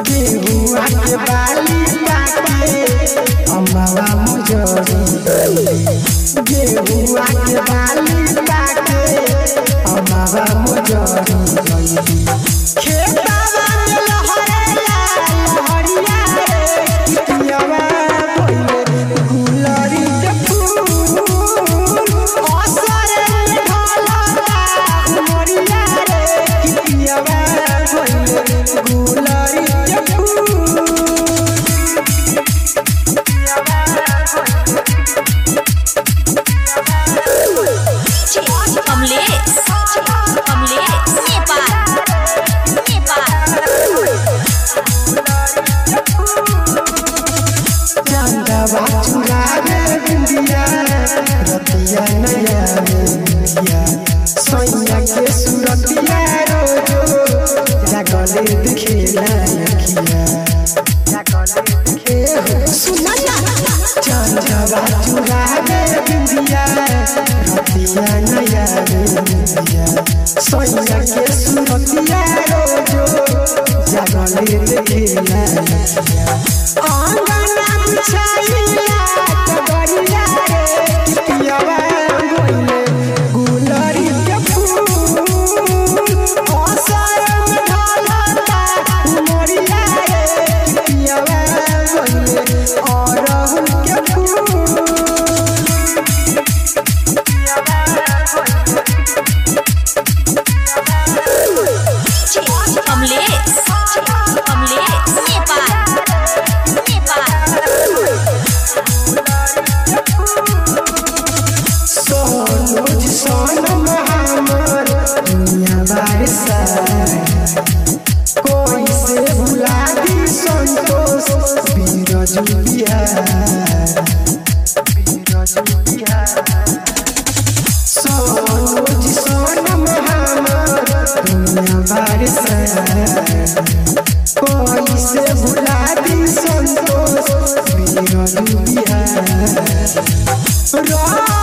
गेहुआ के बाली पाके अम्मावा मुजरी गेहुआ के बाली पाके अम्मावा मुजरी खेतवा में लहरेला लहरिया रे कितियावा पहिले गुलरी के फूल असरे में ढलता उमरिया रे कितियावा पहिले गुलरी के फूल कमलेश नेपाल चंदवा चुरावे बिंदिया रतिया नया बिंदिया सोनिया के सुरतिया रोजो जागले दिखेला लखिया सुनना चंदवा चुरावे बिंदिया रतिया नया बिंदिया सोनिया के सुरतिया रोजो जागले दिखेला लखिया आंगना बिछाइला कबरिया रे कितियावा गोइले गुलरी के फूल असर में ढलता उमरिया रे कितियावा गोइले अरहुल के फूल कमलेश नेपाल सोनोज सोनम हमर दुनिया बारिशा कोई से भुला दी संतोष बीरज सोनोज सोनम हमर दुनिया बारिशा कोई से भुला दी संतोष बीरज